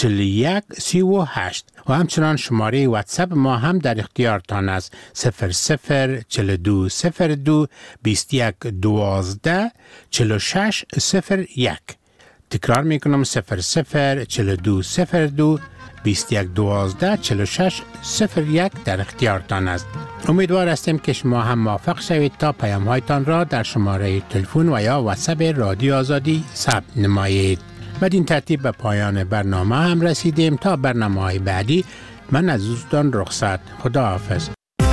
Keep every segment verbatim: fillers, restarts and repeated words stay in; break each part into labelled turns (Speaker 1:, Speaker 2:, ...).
Speaker 1: چهل و یک سی و هشت و همچنان شماره واتساپ ما هم در اختیارتان است صفر صفر چهل و دو صفر دو بیست و یک دوازده چهل و شش صفر یک. تکرار میکنم صفر صفر چهل و دو صفر دو بیست و یک دوازده چهل و شش صفر یک در اختیارتان است. امیدوار هستیم که شما هم موفق شوید تا پیام هایتان را در شماره تلفن و یا واتساپ رادیو آزادی ثبت نمایید. بدین ترتیب به پایان برنامه هم رسیدیم. تا برنامه های بعدی من از دوستان رخصت. خداحافظ.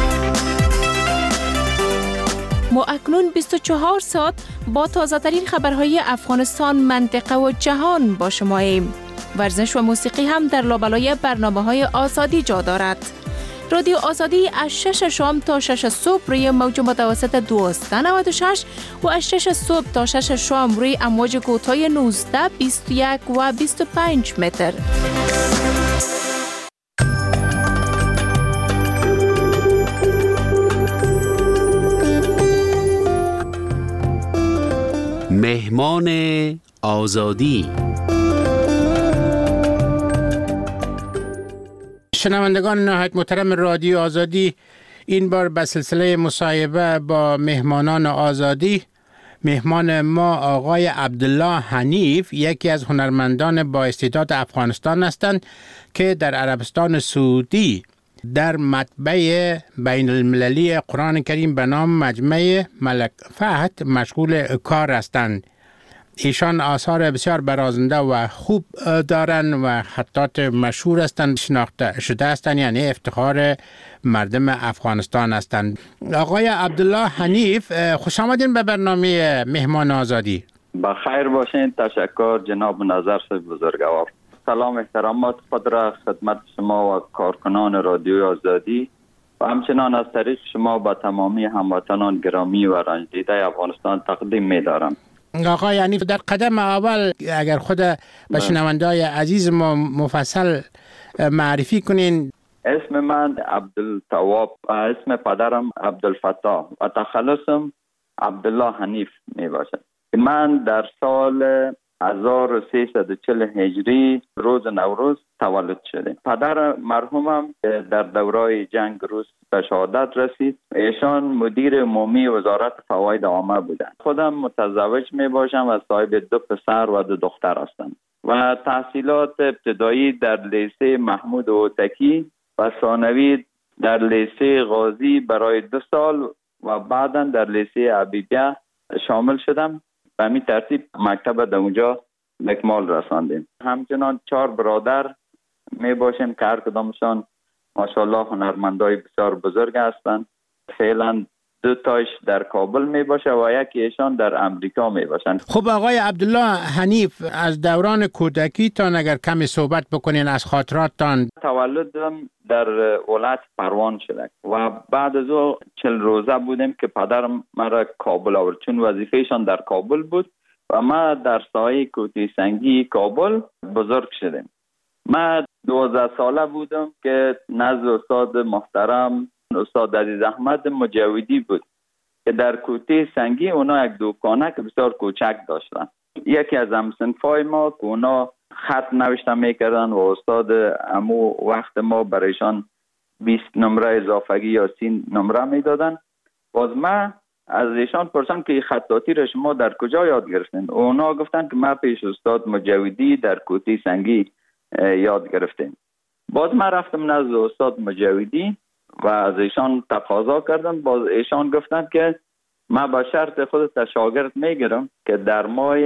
Speaker 2: ما اکنون بیست و چهار ساعت با تازه ترین خبرهای افغانستان، منطقه و جهان با شماییم. ورزش و موسیقی هم در لابلای برنامه های آزادی جا دارد. رادیو آزادی از شش شام تا شش صبح روی موج متوسط دویست و نود و شش و از شش صبح تا شش شام روی امواج کوتاه نوزده، بیست و یک و بیست و پنج متر.
Speaker 3: مهمان آزادی.
Speaker 1: شنوندگان نهایت محترم رادیو آزادی، این بار به سلسله مصاحبه با مهمانان آزادی، مهمان ما آقای عبدالله حنیف، یکی از هنرمندان با استعداد افغانستان هستند که در عربستان سعودی در مطبع بین المللی قرآن کریم به نام مجمع ملک فهد مشغول کار هستند. ایشان آثار بسیار برازنده و خوب دارن و خطات مشهور هستند، شناخته شده هستند، یعنی افتخار مردم افغانستان هستند. آقای عبدالله حنیف، خوش آمدین به برنامه مهمان آزادی.
Speaker 4: بخیر باشین. تشکر جناب نظر صاحب بزرگوار. سلام احترامات خود را خدمت شما و کارکنان رادیو آزادی و همچنان از طریق شما با تمامی هموطنان گرامی و رنج دیده افغانستان تقدیم می دارم.
Speaker 1: آقا یعنی در قدم اول اگر خود به شنونده‌های عزیز ما مفصل معرفی کنین.
Speaker 4: اسم من عبدالتواب، اسم پدرم عبدالفتاح و تخلصم عبدالله حنیف می باشد. من در سال هزار و سیصد و چهل هجری روز نوروز تولد شده. پدر مرحومم در دورای جنگ روس به شهادت رسید. ایشان مدیر عمومی وزارت فواید عامه بودند. خودم متزوج می باشم و صاحب دو پسر و دو دختر هستم و تحصیلات ابتدایی در لیسه محمود هوتکی و ثانوی در لیسه غازی برای دو سال و بعدا در لیسه حبیبیه شامل شدم. به همین ترتیب مکتب در اونجا به اکمال رساندیم. همچنان چهار برادر می باشیم که هر کدامشان ماشاءالله هنرمندای بسیار بزرگ هستند. فعلا دو تاش در کابل می باشه و یکی ایشان در امریکا می باشند.
Speaker 1: خب آقای عبدالله حنیف، از دوران کودکی تا اگر کمی صحبت بکنین از خاطراتتان.
Speaker 4: تولدم در ولایت پروان شده و بعد از او چل روزه بودیم که پدرم مرا کابل آورد، چون وظیفهشان در کابل بود و ما در سایه کوتی سنگی کابل بزرگ شدیم. ما دوازده ساله بودم که نزد استاد محترم استاد عزیز احمد مجاودی بود که در کوتی سنگی اونا یک دکانه که بسیار کوچک داشتن. یکی از همسنفای ما که اونا خط نوشته میکردن و استاد امو وقت ما برایشان بیست نمره اضافگی یا سی نمره میدادن. باز ما از ایشان پرسیدم که خطاطی را شما در کجا یاد گرفتین؟ اونا گفتن که ما پیش استاد مجاودی در کوتی سنگی یاد گرفتیم. باز ما رفتم نزد استاد مجاودی و از ایشان تقاضا کردم. باز ایشان گفتن که ما با شرط خودت شاگرد میگیرم که در ماه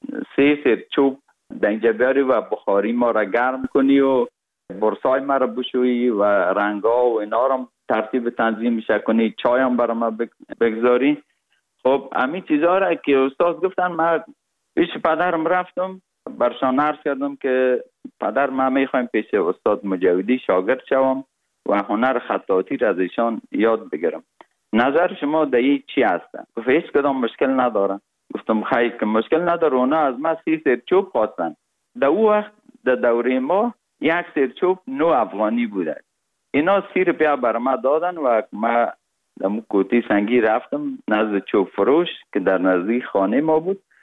Speaker 4: سه سر چوب دنجه بیاری و بخاری ما را گرم کنی و برسای ما را بشویی و رنگا و اینا را ترتیب تنظیم میشه کنی، چای هم برای ما بگذاری. خب همین چیزها را که استاد گفتن، ما پیش پدرم رفتم برشان عرض کردم که پدر ما میخوایم پیش استاد مجاودی شاگرد شوم و هنر خطاطی را از ایشان یاد بگیرم. نظر شما در این چی هستن؟ گفت هیچ کدام مشکل ندارن. گفتم خیلی که مشکل نداره. اونا از ما سی سرچوب خواستن. در او وقت در دوره ما یک سرچوب نو افغانی بوده. اینا سی روپیه بر ما دادن و ما در کوتی سنگی رفتم نزد چوب فروش که در نزدیک خانه ما بود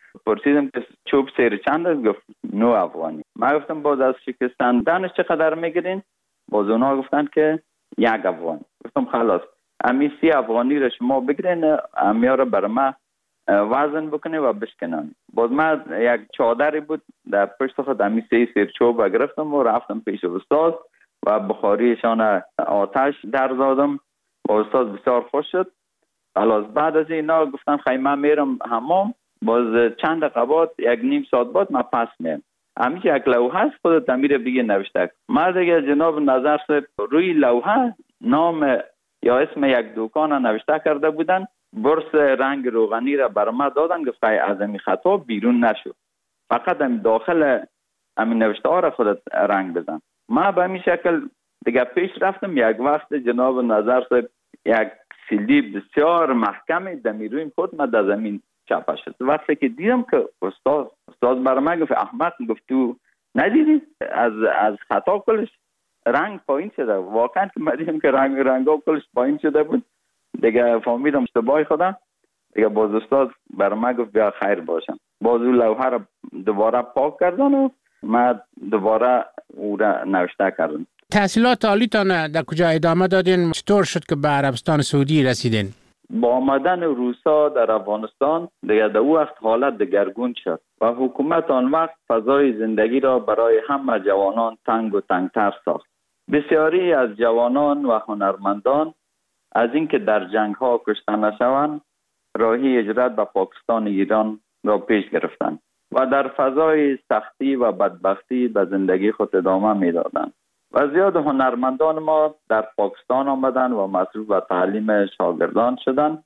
Speaker 4: پرسیدم که چوب سیر چند است؟ گفت نو افغانی. من گفتم باز از شکستندنش چقدر میگیرین؟ باز اونا گفتن که یک افغانی. گفتم خلاص امی سی افغانی را شما بگیرین، امیا را بر ما وزن بکنه و بشکنن. باز من یک چادری بود در پشت خود امی سی سیر چوب گرفتم و رفتم پیش استاد و بخاریشان آتش در زدم و استاد بسیار خوش شد. خلاص بعد از اینا گفتم خیلی میرم حمام، باز چند دقیقه یک نیم ساعت بعد من پس میام. همیشه یک لوحه است خودت امیر بگی نوشته. من دیگه جناب نظر صاحب روی لوحه نام یا اسم یک دکان نوشته کرده بودن، برس رنگ روغنی را بر ما دادن، گفت از این خطا بیرون نشو، فقط هم داخل همین نوشته ها را خودت رنگ بزن. ما به همین شکل دیگه پیش رفتم. یک وقت جناب نظر صاحب یک سیلی بسیار محکمی دمیروی خود ما در زمین چپه شد. وقتی که دیدم که استاد استاد بر من گفت احمد، گفت تو ندیدی از از خطا کلش رنگ پایین شده. واقعا که من دیدم که رنگ رنگا کلش پایین شده بود، دیگه فهمیدم اشتباه خودم. دیگه باز استاد بر من گفت بیا خیر باشم. باز اون لوحه را دوباره پاک کردن و من دوباره او را نوشته کردم.
Speaker 1: تحصیلات عالیتان در کجا ادامه دادین؟ چطور شد که به عربستان سعودی رسیدین؟
Speaker 4: با آمدن روسا در افغانستان دیگه در او وقت حالت دگرگون شد و حکومت آن وقت فضای زندگی را برای همه جوانان تنگ و تنگتر ساخت. بسیاری از جوانان و هنرمندان از اینکه در جنگ ها کشته نشوند راهی هجرت به پاکستان ایران را پیش گرفتند و در فضای سختی و بدبختی به زندگی خود ادامه میدادند. و زیاد هنرمندان ما در پاکستان آمدن و مصروف به تعلیم شاگردان شدند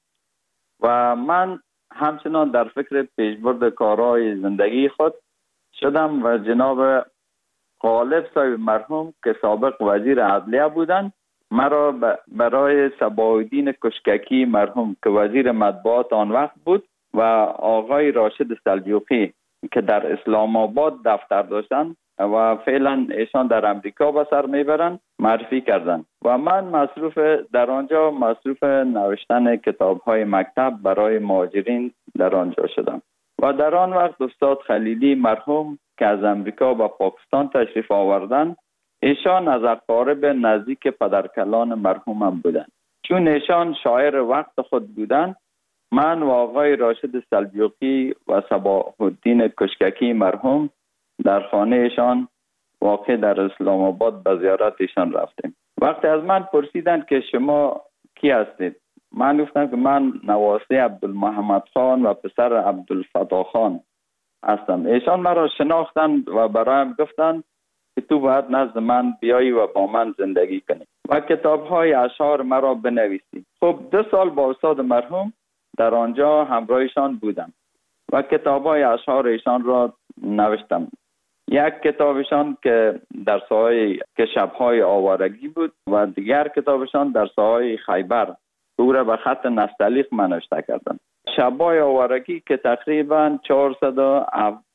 Speaker 4: و من همچنان در فکر پیشبرد کارهای زندگی خود شدم و جناب غالب صاحب مرحوم که سابق وزیر عدلیه بودند مرا برای صباح‌الدین کشککی مرحوم که وزیر مطبوعات آن وقت بود و آقای راشد سلجوقی که در اسلام آباد دفتر داشتند و فعلا ایشان در امریکا به سر میبرند معرفی کردند و من مصروف در آنجا مصروف نوشتن کتاب های مکتب برای مهاجرین در آنجا شدم و در آن وقت استاد خلیلی مرحوم که از امریکا به پاکستان تشریف آوردند ایشان از اقارب نزدیک پدرکلان مرحومم بودند. چون ایشان شاعر وقت خود بودند من و آقای راشد سلجوقی و صباح‌الدین کشککی مرحوم در خانه ایشان واقع در اسلام آباد به زیارت ایشان رفتیم. وقتی از من پرسیدند که شما کی هستید؟ من گفتم که من نواسی عبدالمحمد خان و پسر عبدالفتاح خان هستم. ایشان مرا شناختند و برایم گفتند که تو باید نزد من بیایی و با من زندگی کنی و کتاب های اشعار مرا بنویسی. خب دو سال با استاد مرحوم در آنجا همراهشان بودم و کتاب های اشعار ایشان را نوشتم. یک کتابشان که در ساحه که شبهای آوارگی بود و دیگر کتابشان در ساحه خیبر او را به خط نستعلیق من نوشته کردم. شبهای آوارگی که تقریبا چهارصد و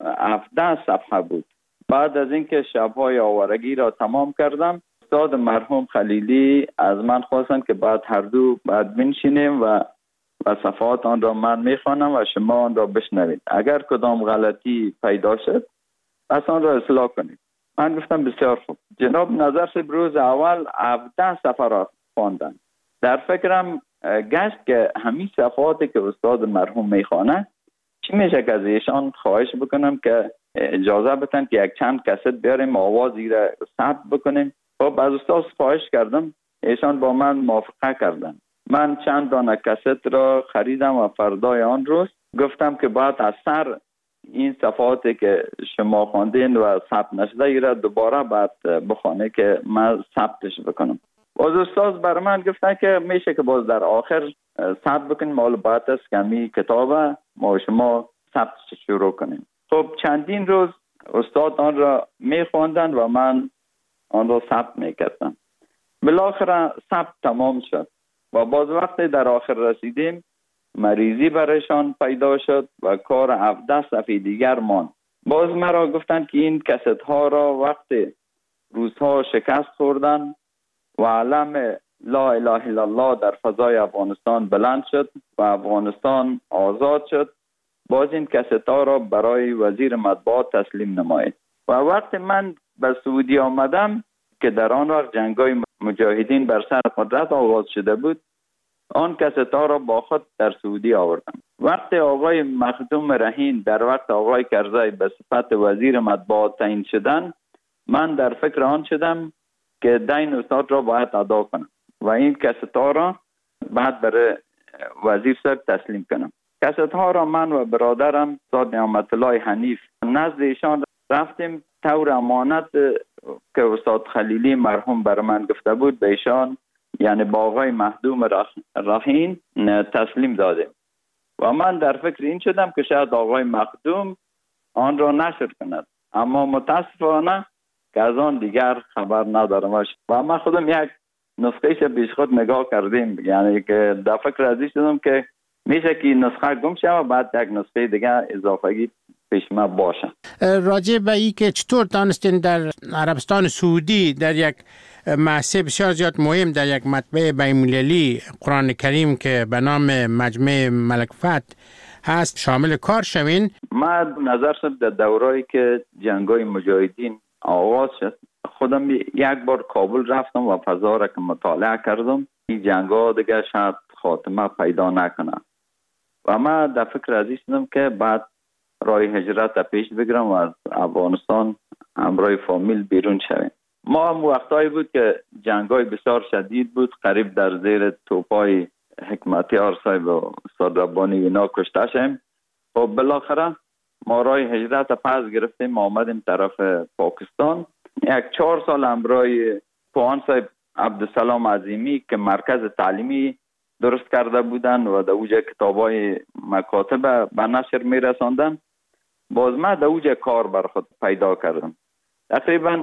Speaker 4: هفده صفحه بود. بعد از اینکه شبهای آوارگی را تمام کردم استاد مرحوم خلیلی از من خواستند که بعد هر دو بعد بنشینیم و و صفحات آن را من میخوانم و شما آن را بشنوید. اگر کدام غلطی پیدا شد پس آن را اصلاح کنید. من گفتم بسیار خوب. جناب نظر صاحب روز اول هفده صفحه را خواندن. در فکرم گشت که همین صفحاتی که استاد مرحوم میخوانه چی میشه که از ایشان خواهش بکنم که اجازه بدن که یک چند کست بیاریم آوازی را ثبت بکنیم. خب از استاد خواهش کردم، ایشان با من موافقه کردن. من چند دانه کست را خریدم و فردای آن روز گفتم که باید از سر این صفحاتی که شما خواندین و ثبت نشده ای را دوباره باید بخونه که من ثبتش بکنم. باز استاد بر من گفتن که میشه که باز در آخر ثبت بکنیم، مال باید است که همی کتاب ما شما ثبتش شروع کنیم. خب چندین روز استاد آن را میخواندن و من آن را ثبت میکردم. بالاخره ثبت تمام شد و باز وقتی در آخر رسیدیم مریضی برایشان پیدا شد و کار هفده صفحه دیگر ماند. باز مرا گفتند که این کست ها را وقتی روزها شکست خوردن و علم لا اله الا الله در فضای افغانستان بلند شد و افغانستان آزاد شد، باز این کست ها را برای وزیر مطبوعات تسلیم نمایید. و وقت من به سعودی آمدم که در آن وقت جنگ‌های مجاهدین بر سر قدرت آغاز شده بود، آن کست ها را با خود در سعودی آوردم. وقت آقای مخدوم رهین در وقت آقای کرزی به صفت وزیر مطبوعات تعیین شدن، من در فکر آن شدم که دین استاد را باید ادا کنم و این کست ها را بعد برای وزیر صاحب تسلیم کنم. کست ها را من و برادرم استاد نعمت الله حنیف نزد ایشان رفتیم، طور امانت که استاد خلیلی مرحوم بر من گفته بود به ایشان، یعنی با آقای مخدوم رهین تسلیم دادیم و من در فکر این شدم که شاید آقای مخدوم آن را نشر کند، اما متاسفانه که از آن دیگر خبر ندارم و من خودم یک نسخهش پیش خود نگاه کردیم، یعنی که در فکر ازی شدم که میشه که نسخه گم شه و بعد یک نسخه دیگه اضافه‌ای پیش ما باشه.
Speaker 1: راجع به این که چطور دانستین در عربستان سعودی در یک محصه بسیار زیاد مهم در یک مطبع بین‌المللی قرآن کریم که به نام مجمع ملک فتح هست شامل کار شوین؟
Speaker 4: ما نظر شد در دورایی که جنگ‌های مجاهدین آغاز شد، خودم یک بار کابل رفتم و فضا را که مطالعه کردم، این جنگ‌ها دیگه شاید خاتمه پیدا نکنه و ما در فکر ازی شدم که بعد راه هجرت پیش بگیرم و از افغانستان همراه فامیل بیرون شویم. ما هم وقتایی بود که جنگ‌های بسیار شدید بود، قریب در زیر توپای حکمتیار صاحب و استاد ربانی اینا کشته شدیم. و بالاخره ما راه هجرت پس گرفتیم، آمدیم طرف پاکستان. یک چهار سال همراه پوهان صاحب عبدالسلام عظیمی که مرکز تعلیمی درست کرده بودن و در اوجه کتابای مکاتب به نشر می رساندن، باز من در اوجه کار بر خود پیدا کردم. تقریبا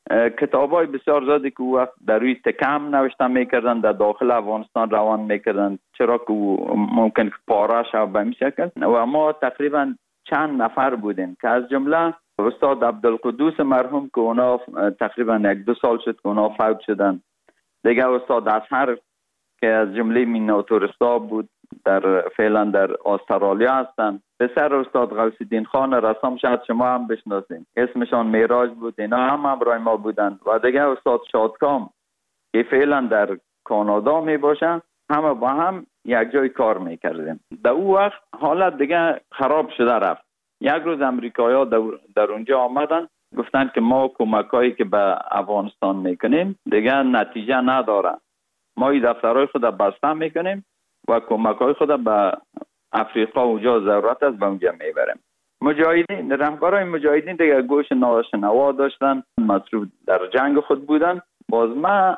Speaker 4: کتابای بسیار زیادی که وقت در روی تکم نوشته میکردن در داخل افغانستان روان میکردن، چرا که ممکن که پاره شد به این شکل. و ما تقریبا چند نفر بودیم که از جمله استاد عبدالقدوس مرحوم که اونا تقریبا یک دو سال شد که اونا فوت شدن، دیگه استاد اصحر که از جمله میناتورستا بود در فعلا در استرالیا هستن، پسر استاد غوث الدین خان رسام شاید شما هم بشناسین، اسمشان میراج بود، اینا هم همراه ما بودن و دیگه استاد شادکام که فعلا در کانادا می باشن، همه با هم یک جای کار میکردیم. در اون وقت حالت دیگه خراب شده رفت. یک روز امریکایی‌ها در, در اونجا آمدن، گفتن که ما کمکایی که به افغانستان میکنیم دیگه نتیجه نداره، ما این دفترهای خود بسته میکنیم و کمک‌های خود به افریقا اونجا ضرورت است به اونجا میبریم. مجاهدین، رهبرای مجاهدین دیگه گوش ناشنوا داشتن، مصروف در جنگ خود بودن. باز ما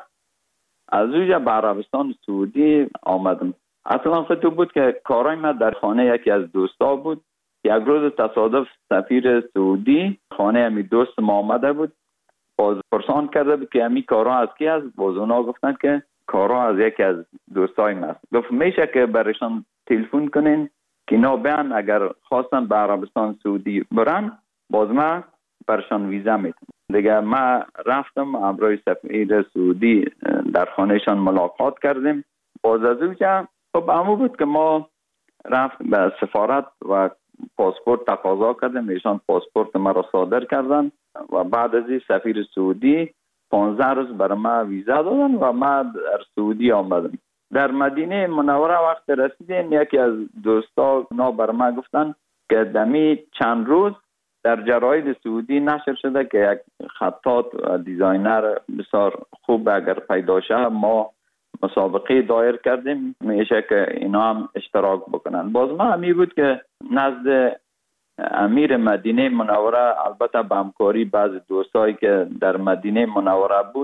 Speaker 4: از اونجا به عربستان سعودی آمدم. اصلا خود بود که کارای ما در خانه یکی از دوستا بود. یک روز تصادف سفیر سعودی خانه همی دوست ما آمده بود، باز پرسان کرده بود که همی کارا از کی است؟ باز اونا گفتن که کارا از یکی از دوستای ما است. گفت میشه که برشان تلفن کنین که اینا بیان اگر خواستن به عربستان سعودی برن باز ما برشان ویزا میتونم. دیگه ما رفتم همراه سفیر سعودی در خانهشان ملاقات کردیم. باز از اونجا خب همون بود که ما رفتیم به سفارت و پاسپورت تقاضا کردیم، ایشان پاسپورت ما را صادر کردن و بعد از این سفیر سعودی پانزده روز برای ما ویزا دادن و ما در سعودی آمدم. در مدینه منوره وقت رسیدیم، یکی از دوستا نا برای ما گفتن که دمی چند روز در جراید سعودی نشر شده که یک خطاط و دیزاینر بسیار خوب اگر پیدا شه ما مسابقه دایر کردیم، میشه که اینا هم اشتراک بکنن. باز ما همی بود که نزد امیر مدینه منوره، البته به همکاری بعض دوستایی که در مدینه منوره بود،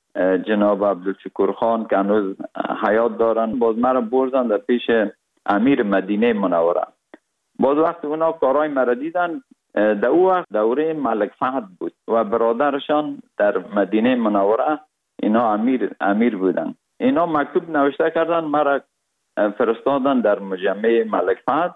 Speaker 4: جناب عبدالشکور خان که هنوز حیات دارن، باز ما را بردن در پیش امیر مدینه منوره. باز وقت اونا کارای مرا دیدن، در او وقت دوره ملک فهد بود و برادرشان در مدینه منوره اینا امیر امیر بودن. اینا مکتوب نوشته کردن، مرا فرستادن در مجمع ملک فهد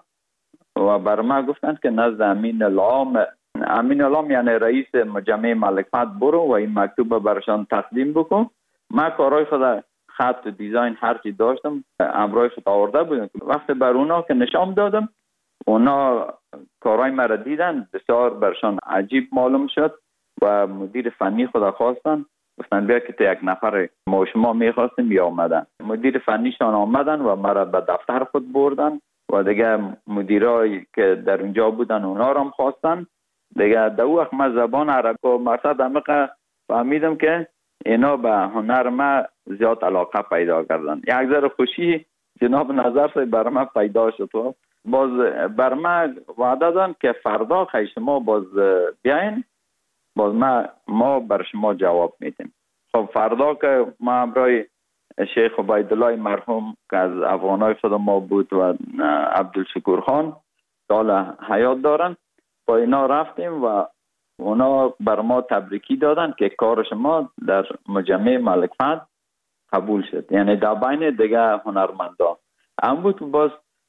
Speaker 4: و بر ما گفتند که نزد امین العام، امین العام یعنی رئیس مجمع ملک فهد برو و این مکتوب برشان تقدیم بکن. ما کارهای خود خط و دیزاین هرچی داشتم همراه خود آورده بودم. وقتی بر اونا که نشان دادم، اونا کارهای مرا دیدن، بسیار برشان عجیب معلوم شد و مدیر فنی خدا خواستن، گفتن بیا که تا یک نفر ما شما میخواستیم یا آمدن. مدیر فنیشان آمدن و مرا به دفتر خود بردن و دیگه مدیرایی که در اونجا بودن اونا را هم خواستن. دیگه در وقت من زبان عربی و مقصد عمیق فهمیدم که اینا به هنر ما زیاد علاقه پیدا کردن. یک ذره خوشی جناب نظر سے بر ما پیدا شد. باز بر ما وعده دادن که فردا خیلی شما باز بیاین، باز ما ما بر شما جواب میدیم. خب فردا که ما همراه شیخ عبیدالله مرحوم که از افغانای خود ما بود و عبدالشکور خان سال حیات دارن، با اینا رفتیم و اونا بر ما تبریکی دادن که کار شما در مجمع ملک فهد قبول شد، یعنی در بین دیگه هنرمندا هم بود. باز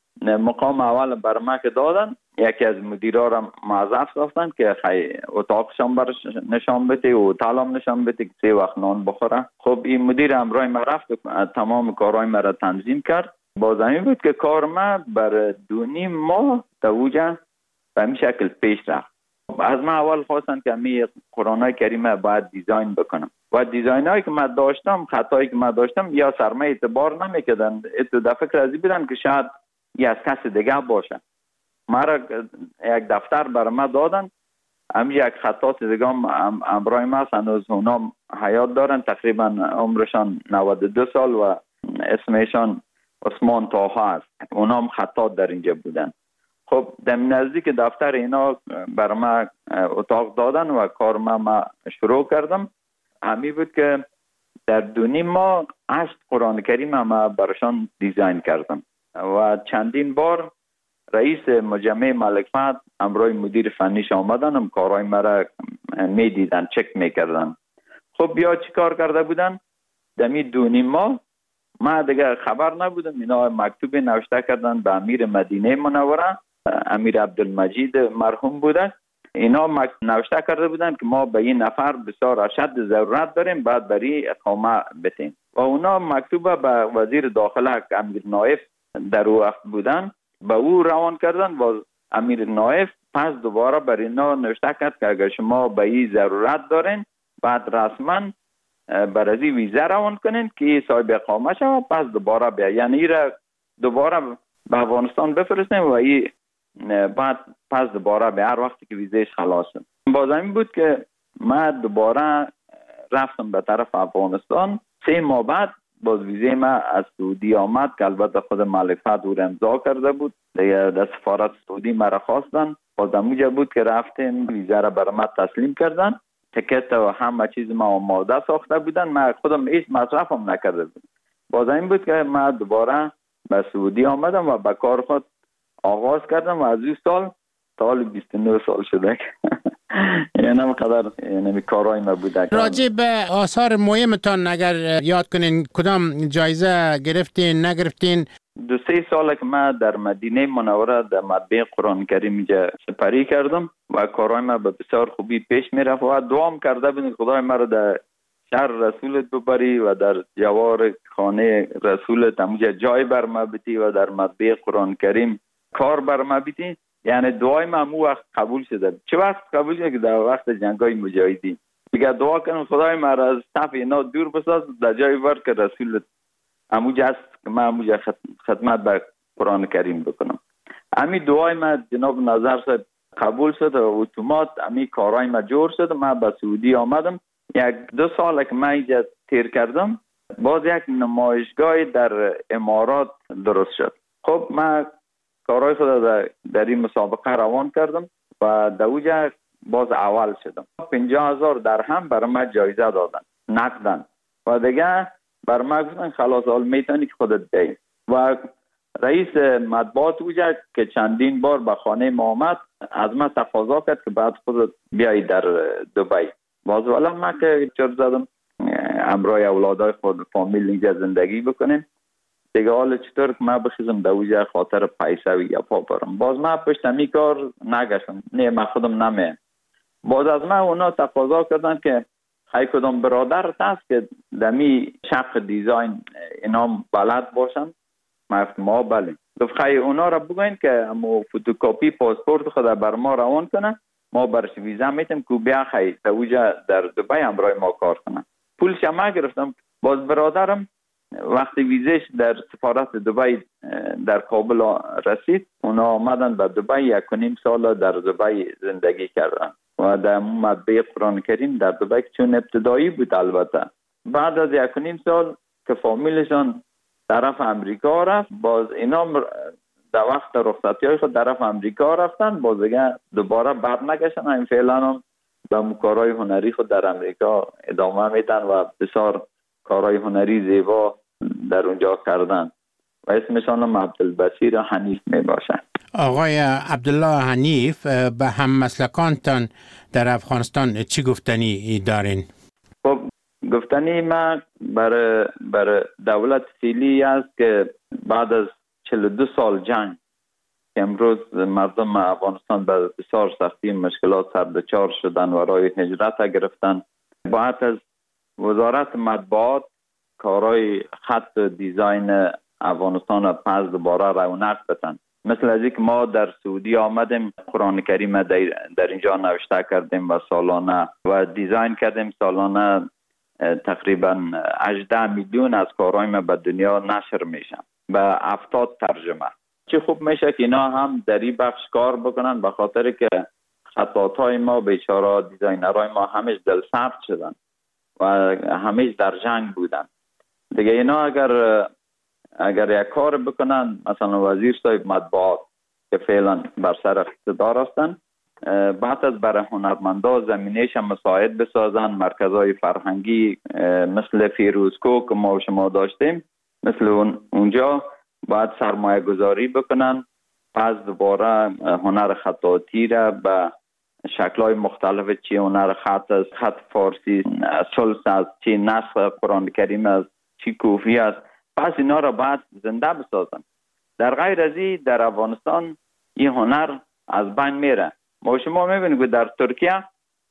Speaker 4: مقام اول بر ما که دادن، یکی از مدیرا را معذرت خواستن که خیلی اتاقشان برش نشان بده و تعلم نشان بده که سه وقت نان بخوره. خب این مدیر همراه ما رفت تمام کارهای ما را تنظیم کرد. باز همین بود که کار ما بر دو نیم ماه توجه به این شکل پیش رفت. از من اول خواستن که می قرآن کریمه باید دیزاین بکنم و دیزاین هایی که من داشتم، خطایی که من داشتم یا سرمایه اعتبار نمیکردن. اتو در فکر ازی بودن که شاید یه از کس دیگه باشه. مرا یک دفتر بر ما دادن، همی یک خطات دیگه هم امرای ما هنوز اونا حیات دارن، تقریبا عمرشان نود و دو سال و اسمشان عثمان طاها است. اونا هم خطات در اینجا بودن. خب در نزدیک دفتر اینا بر ما اتاق دادن و کار ما, ما شروع کردم. همی بود که در دو نیم ماه هشت قرآن کریم ما برشان دیزاین کردم و چندین بار رئیس مجمع ملک فهد امرای مدیر فنیش آمدن، هم کارهای مرا می دیدن، چک می کردن. خب بیا چی کار کرده بودن؟ دمی دو نیم ماه ما دیگه خبر نبودم. اینا مکتوب نوشته کردن به امیر مدینه منوره، امیر عبدالمجید مرحوم بوده. اینا نوشته کرده بودن که ما به این نفر بسیار اشد ضرورت داریم، بعد بری اقامه بتیم. و اونا مکتوب به وزیر داخله که امیر نایف در او وقت بودن به او روان کردن و امیر نایف پس دوباره بر اینا نوشته کرد که اگر شما به این ضرورت دارین بعد رسما بر ازی ویزه روان کنین که صاحب اقامه شد، پس دوباره بیا، یعنی ایره دوباره به افغانستان بفرستیم و این بعد پس دوباره به هر وقتی که ویزهش خلاص شد. باز همین بود که ما دوباره رفتم به طرف افغانستان. سه ماه بعد باز ویزه ما از سعودی آمد که البته خود ملک فهد او را امضا کرده بود. دیگه در سفارت سعودی مرا خواستن، باز همونجا بود که رفتیم ویزه را بر ما تسلیم کردن. تکت و همه چیز ما آماده ساخته بودن، ما خودم هیچ مصرفم نکرده بودم. باز این بود که ما دوباره به سعودی آمدم و به کار خود آغاز کردم و از این سال تا حال بیست و نه سال شده یعنی همقدر یعنی کارهای ما بوده.
Speaker 1: راجع به آثار مهمتان اگر یاد کنین کدام جایزه گرفتین نگرفتین؟
Speaker 4: دو سه ساله که من در مدینه منوره در مطبع قرآن کریم اینجا سپری کردم و کارهای ما به بسیار خوبی پیش می رفت و دعام کرده بودم خدای مرا در شهر رسولت ببری و در جوار خانه رسولت همونجا جای بر ما بدی و در مطبع قرآن کریم کار بر ما بدی. یعنی دعای ما همون وقت قبول شده. چه وقت قبول شده که در وقت جنگای مجاهدین دیگه دعا کنم خدای ما را از صف اینا دور بساز، در جای بر که رسولت همونجا است که من همونجا خدمت به قرآن کریم بکنم. همین دعای ما جناب نظر صاحب قبول شد و اتومات همین کارهای ما جور شد. من به سعودی آمدم، یک دو سال که من اینجا تیر کردم، باز یک نمایشگاه در امارات درست شد. خب من کارهای خود در, در این مسابقه روان کردم و در اوجه باز اول شدم. پنجاه هزار درهم برای من جایزه دادن نقدن و دیگه بر من گفتن خلاص حال میتونی که خودت بی. و رئیس مطبوعات اوجه که چندین بار به خانه ما آمد از من تقاضا کرد که بعد خودت بیایی در دبی. باز والا من که چرا زدم امرای اولادای خود فامیل اینجا زندگی بکنیم دیگه، حالا چطور که من بخیزم در اوجه خاطر پیسه و گپا برم. باز من پشت همی کار نگشتم، نه من خودم نمیم. باز از من اونا تقاضا کردن که خیلی کدام برادرت هست که دمی شق دیزاین اینا بلد باشن؟ من ما بله. گفت خیلی اونا را بگوین که امو فوتوکاپی پاسپورت خود بر ما روان کنه، ما برش ویزا میتیم که بیا خیلی توجه در دبی همراه ما کار کنه. پولش هم گرفتم. باز برادرم وقتی ویزش در سفارت دبی در کابل رسید، اونا آمدن به دبی، یک و نیم سال در دبی زندگی کردن و در مطبعه قرآن کریم در دبی چون ابتدایی بود. البته بعد از یک و نیم سال که فامیلشان طرف امریکا رفت، باز اینا در وقت رخصتی های خود طرف امریکا رفتن، باز دیگه دوباره برنگشتن. این فعلا هم به کارهای هنری خود در امریکا ادامه میدن و بسیار کارهای هنری زیبا در اونجا کردن و اسمشان هم عبدالبصیر حنیف می باشه.
Speaker 1: آقای عبدالله حنیف، به هم مسلکانتان در افغانستان چی گفتنی دارین؟
Speaker 4: خب گفتنی ما برای برای دولت فعلی است که بعد از چهل و دو سال جنگ که امروز مردم افغانستان به بسیار سختی مشکلات سر دچار شدن و راه هجرت گرفتن، باید از وزارت مطبوعات کارهای خط دیزاین افغانستان را پس دوباره رونق بدن. مثل از اینکه ما در سعودی آمدیم قرآن کریم در, در اینجا نوشته کردیم و سالانه و دیزاین کردیم، سالانه تقریبا هجده میلیون از کارهای ما به دنیا نشر میشن به هفتاد ترجمه. چه خوب میشه که اینا هم در این بخش کار بکنن، به خاطر که خطاطای ما بیچاره دیزاینرهای ما همیش دل سرد شدن و همیش در جنگ بودن دیگه. اینا اگر اگر یک کار بکنن، مثلا وزیر صاحب مطبوعات که فعلا بر سر اقتدار هستن، بعد از برای هنرمندا زمینهش هم مساعد بسازن، مرکزهای فرهنگی مثل فیروزکو که ما و شما داشتیم، مثل اون اونجا باید سرمایه گذاری بکنن، پس دوباره هنر خطاطی را به شکل‌های مختلف، چی هنر خط از خط فارسی، سلس از چی نسخ قرآن کریم از چی کوفی است، پس اینا را باید زنده بسازن. در غیر از این در افغانستان این هنر از بین میره. ما شما میبینید که در ترکیه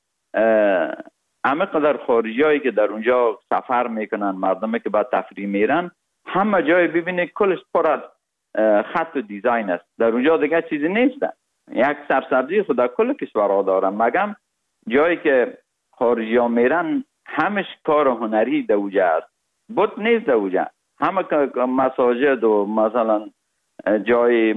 Speaker 4: همه قدر خارجی هایی که در اونجا سفر میکنن، مردمی که با تفریح میرن، همه جای ببینید کلش پر از خط و دیزاین است. در اونجا دیگه چیزی نیست. یک سرسبزی خود کل کشورها دارن، مگم جایی که خارجی ها میرن همش کار هنری دوجه است، بود نیست دوجه. همه مساجد و مثلا جای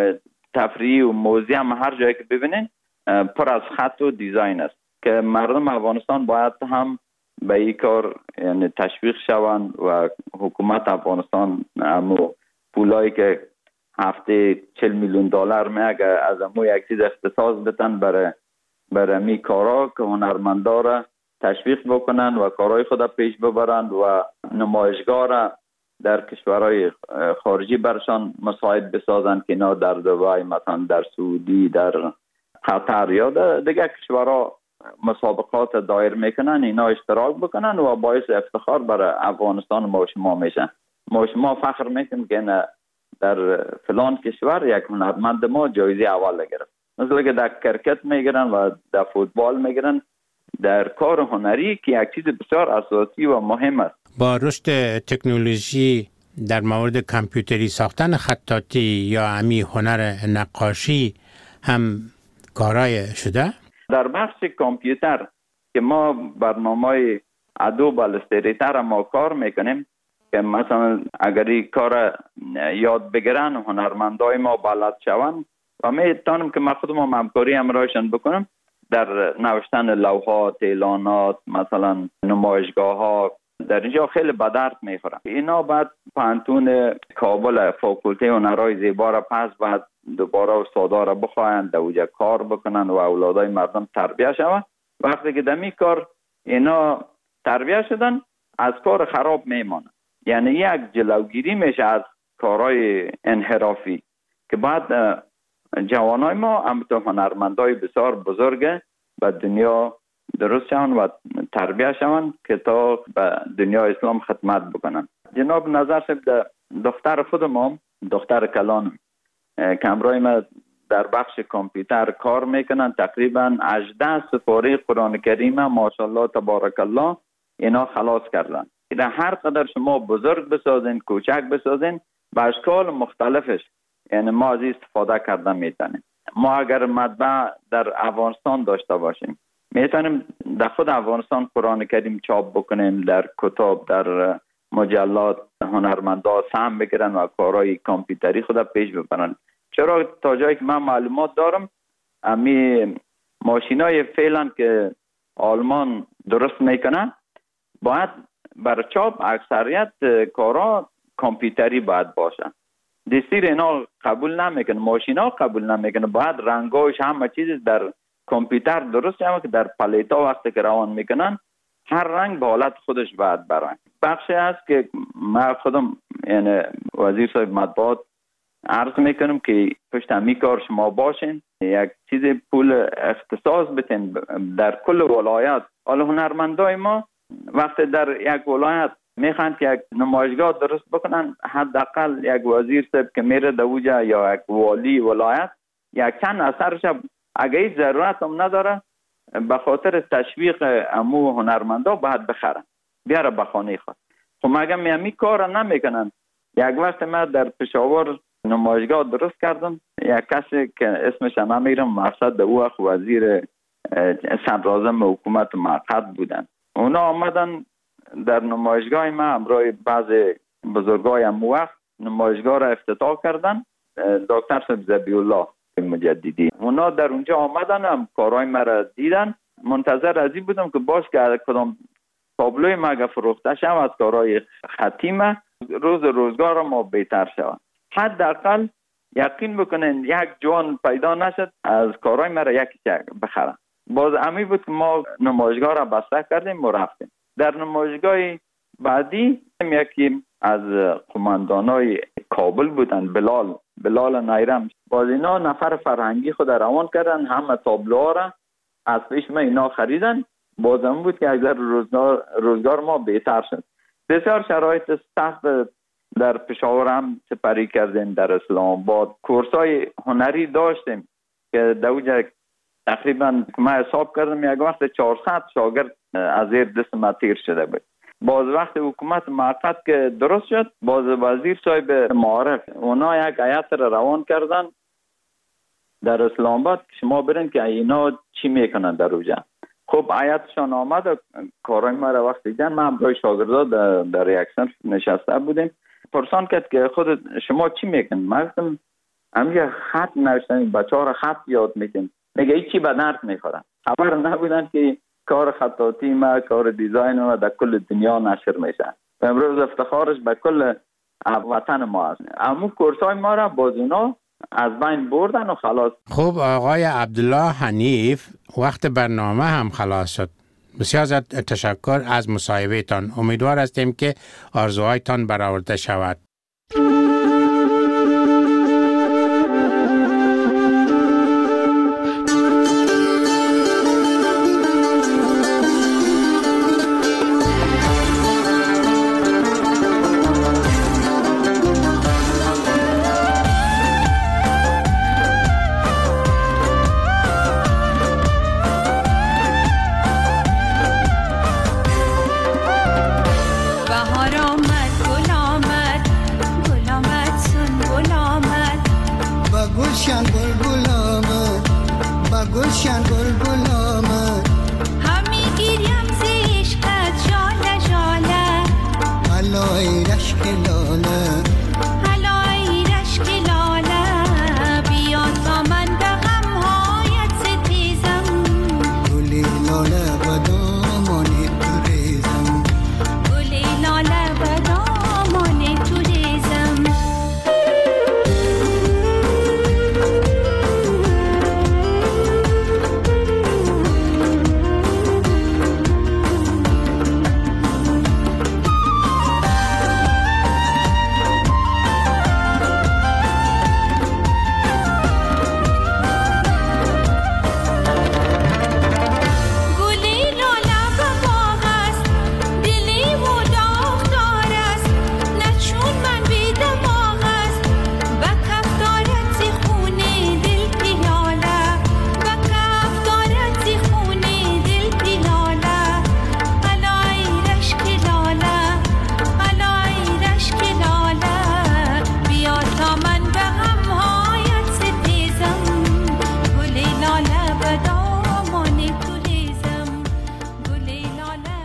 Speaker 4: تفریح و موزیم، هر جایی که ببینین پر از خط و دیزاین است که مردم افغانستان باید هم به این کار یعنی تشویق شوند و حکومت افغانستان همو پولایی که هفته چهل میلیون دلار میگه از امو یک چیز اختصاص بدن برای برای می کارا که هنرمندا را تشویق بکنن و کارهای خود پیش ببرند و نمایشگاه را در کشورهای خارجی برشان مساعد بسازن که اینا در دبی، مثلا در سعودی، در قطر یا دیگه کشورها مسابقات دایر میکنن، اینا اشتراک بکنن و باعث افتخار برای افغانستان ما شما میشن. ما شما فخر میکنیم که در فلان کشور یک هنرمند ما جایزه اول گرفت. مثلا که در کرکت میگیرن و در فوتبال میگیرن، در کار هنری که یک چیز بسیار اساسی و مهم است.
Speaker 1: با رشد تکنولوژی در مورد کامپیوتری ساختن خطاطی یا امی هنر نقاشی هم کارای شده؟
Speaker 4: در بخش کامپیوتر که ما برنامه ادوب الستریتر ما کار میکنیم که مثلا اگر این کار یاد بگیرن هنرمندای ما بلد شوند و میتونم که من خودم همکاری همراهشان بکنم در نوشتن لوحات، اعلانات، مثلا نمایشگاه ها، در اینجا خیلی به درد میخوره. اینا بعد پانتون کابل فاکولته هنرهای زیبا را پس بعد دوباره استادا را بخواهند در اونجا کار بکنن و اولادای مردم تربیه شوند. وقتی که دمی کار اینا تربیه شدن از کار خراب میمانه، یعنی یک جلوگیری میشه از کارهای انحرافی که بعد جوانای ما همونطور هنرمندای بسیار بزرگ به دنیا درست شوند و تربیه شوند که تا به دنیا اسلام خدمت بکنن. جناب نظر صاحب دختر خودم، دختر کلانم که همراه ما در بخش کامپیوتر کار میکنن، تقریبا هجده سپاره قرآن کریم ماشاءالله تبارک الله اینا خلاص کردن. اینا هر قدر شما بزرگ بسازین، کوچک بسازین، به اشکال مختلفش یعنی ما از استفاده کرده میتونیم. ما اگر مطبع در افغانستان داشته باشیم میتونیم در خود افغانستان قرآن کریم چاپ بکنیم، در کتاب، در مجلات هنرمندا سهم بگیرن و کارهای کامپیوتری خود پیش ببرن. چرا تا جایی که من معلومات دارم امی ماشینای فعلا که آلمان درست میکنه باید بر چاپ اکثریت کارا کامپیوتری باید باشه. دستور اینا قبول نمیکنه، ماشینا قبول نمیکنه، باید رنگاش همه چیز در کامپیوتر درست شده که در پلیتا وقتی که روان میکنن هر رنگ به حالت خودش باید برن. بخشی هست که من خودم یعنی وزیر صاحب مطبوعات عرض میکنم که پشت همی کار شما باشین، یک چیز پول اختصاص بتین در کل ولایت. حالا هنرمندای ما وقتی در یک ولایت میخوان که یک نمایشگاه درست بکنن، حداقل یک وزیر صاحب که میره دوجا یا یک والی ولایت یک چند اثرش اگه هیچ ضرورت هم نداره به خاطر تشویق امو هنرمندا باید بخرن بیاره به خانه خود. خب مگه میامی کار نمیکنن؟ یک وقت من در پشاور نمایشگاه درست کردم، یک کسی که اسمش نمیرم مقصد او اخ وزیر صدراعظم حکومت موقت بودن، اونا آمدن در نمایشگاه ما همراه بعضی بزرگای امو وقت نمایشگاه را افتتاح کردن، دکتر صاحب ذبیح الله مجددی. اونا در اونجا آمدن هم کارهای مرا دیدن، منتظر ازی بودم که باش که کدام تابلوی ما فروخته شد از کارهای ختیمه روز روزگار ما بهتر شود. حداقل یقین بکنین یک جوان پیدا نشد از کارهای مرا یکی بخرن. باز امی بود که ما نمایشگاه را بسته کردیم و رفتیم. در نمایشگاه بعدی یکی از قماندانای کابل بودن، بلال بلال نایرم. باز اینا نفر فرهنگی خود روان کردن، همه تابلوها را از پیش ما اینا خریدن. بازم بود که اگر روزگار, روزگار ما بهتر شد. بسیار شرایط سخت در پشاور هم سپری کردیم، در اسلام آباد کورسای هنری داشتیم که دوجه تقریبا که من حساب کردم یک وقت چهارصد شاگرد از زیر دست ما تیر شده بود. باز وقت حکومت موقت که درست شد، باز وزیر صاحب معارف اونا یک هیئت را روان کردن در اسلام آباد که شما برین که اینا چی میکنن در اوجه. خب هیئتشان آمد و کارای ما را وقت دیدن، من برای شاگردا در, در یک صنف نشسته بودیم. پرسان کرد که خود شما چی میکنن؟ من گفتم همین خط نوشتن، بچه‌ها را خط یاد میدن. میگه هیچی به درد میخورن. خبر نبودن که کار خطاطی ما، کار دیزاین ما در کل دنیا نشر میشه. امروز افتخارش به کل وطن ما است. اما کورسای ما را باز اونا از بین بردن و خلاص.
Speaker 1: خب آقای عبدالله حنیف، وقت برنامه هم خلاص شد. بسیار از تشکر از مصاحبه‌تان. امیدوار هستیم که آرزوهایتان برآورده شود.